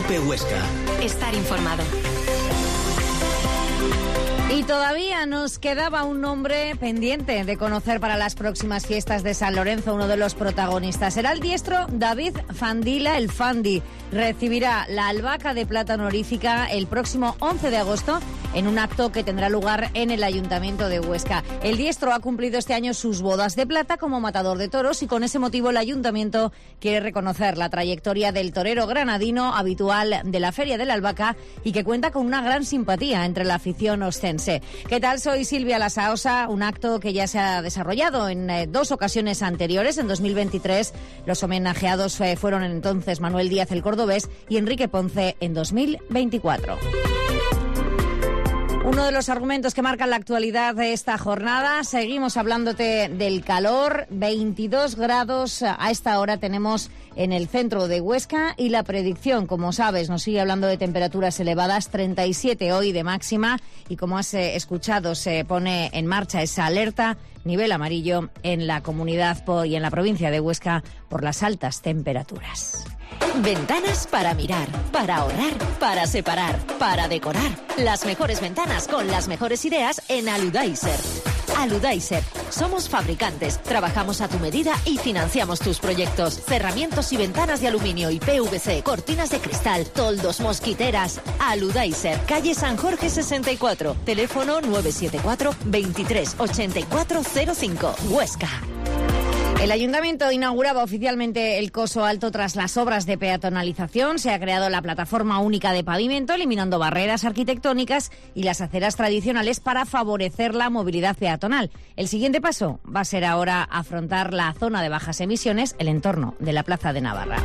COPE Huesca. Estar informado. Y todavía nos quedaba un nombre pendiente de conocer para las próximas fiestas de San Lorenzo. Uno de los protagonistas será el diestro David Fandila, el Fandi. Recibirá la albahaca de plata honorífica el próximo 11 de agosto en un acto que tendrá lugar en el Ayuntamiento de Huesca. El diestro ha cumplido este año sus bodas de plata como matador de toros y con ese motivo el Ayuntamiento quiere reconocer la trayectoria del torero granadino habitual de la Feria de la Albahaca y que cuenta con una gran simpatía entre la afición ostense. ¿Qué tal? Soy Silvia Lasaosa, un acto que ya se ha desarrollado en dos ocasiones anteriores. En 2023 los homenajeados fueron entonces Manuel Díaz el Cordobés y Enrique Ponce en 2024. Uno de los argumentos que marcan la actualidad de esta jornada, seguimos hablándote del calor, 22 grados a esta hora tenemos en el centro de Huesca y la predicción, como sabes, nos sigue hablando de temperaturas elevadas, 37 hoy de máxima y como has escuchado se pone en marcha esa alerta nivel amarillo en la comunidad y en la provincia de Huesca por las altas temperaturas. Ventanas para mirar, para ahorrar, para separar, para decorar. Las mejores ventanas con las mejores ideas en Aludaiser. Aludaiser. Somos fabricantes, trabajamos a tu medida y financiamos tus proyectos. Cerramientos y ventanas de aluminio y PVC, cortinas de cristal, toldos, mosquiteras. Aludaiser, calle San Jorge 64, teléfono 974 23 84 05, Huesca. El Ayuntamiento inauguraba oficialmente el Coso Alto tras las obras de peatonalización. Se ha creado la plataforma única de pavimento, eliminando barreras arquitectónicas y las aceras tradicionales para favorecer la movilidad peatonal. El siguiente paso va a ser ahora afrontar la zona de bajas emisiones, el entorno de la Plaza de Navarra.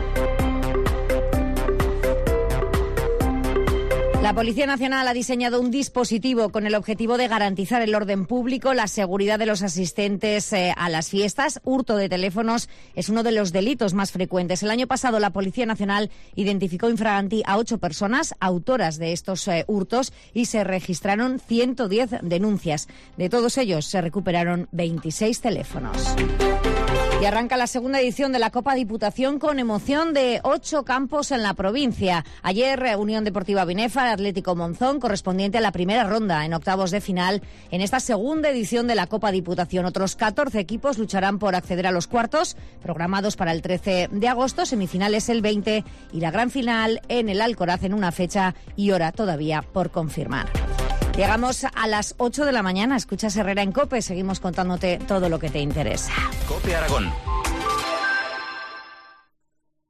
La Policía Nacional ha diseñado un dispositivo con el objetivo de garantizar el orden público, la seguridad de los asistentes a las fiestas. Hurto de teléfonos es uno de los delitos más frecuentes. El año pasado la Policía Nacional identificó infraganti a 8 personas autoras de estos hurtos y se registraron 110 denuncias. De todos ellos se recuperaron 26 teléfonos. Y arranca la segunda edición de la Copa Diputación con emoción de 8 campos en la provincia. Ayer, Unión Deportiva Binefa, Atlético Monzón, correspondiente a la primera ronda en octavos de final en esta segunda edición de la Copa Diputación. Otros 14 equipos lucharán por acceder a los cuartos, programados para el 13 de agosto, semifinales el 20 y la gran final en el Alcoraz en una fecha y hora todavía por confirmar. Llegamos a las 8 de la mañana. Escuchas Herrera en COPE. Seguimos contándote todo lo que te interesa. COPE Aragón.